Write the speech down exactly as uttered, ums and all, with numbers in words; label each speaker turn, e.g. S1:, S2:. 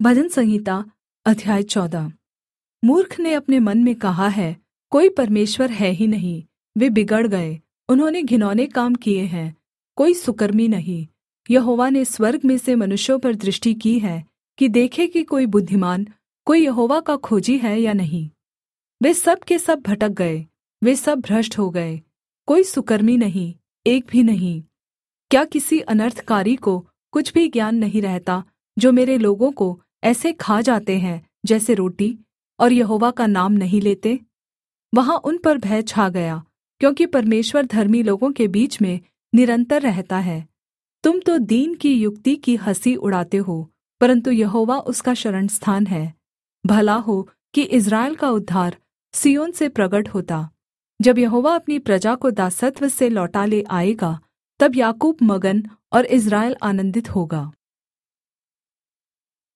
S1: भजन संहिता अध्याय चौदह। मूर्ख ने अपने मन में कहा है, कोई परमेश्वर है ही नहीं। वे बिगड़ गए, उन्होंने घिनौने काम किए हैं, कोई सुकर्मी नहीं। यहोवा ने स्वर्ग में से मनुष्यों पर दृष्टि की है कि देखे कि कोई बुद्धिमान, कोई यहोवा का खोजी है या नहीं। वे सब के सब भटक गए, वे सब भ्रष्ट हो गए, कोई सुकर्मी नहीं, एक भी नहीं। क्या किसी अनर्थकारी को कुछ भी ज्ञान नहीं रहता, जो मेरे लोगों को ऐसे खा जाते हैं जैसे रोटी, और यहोवा का नाम नहीं लेते? वहाँ उन पर भय छा गया, क्योंकि परमेश्वर धर्मी लोगों के बीच में निरन्तर रहता है। तुम तो दीन की युक्ति की हँसी उड़ाते हो, परन्तु यहोवा उसका शरणस्थान है। भला हो कि इस्राएल का उद्धार सिय्योन से प्रगट होता। जब यहोवा अपनी प्रजा को दासत्व से लौटा ले आएगा, तब याकूब मगन और इस्राएल आनन्दित होगा।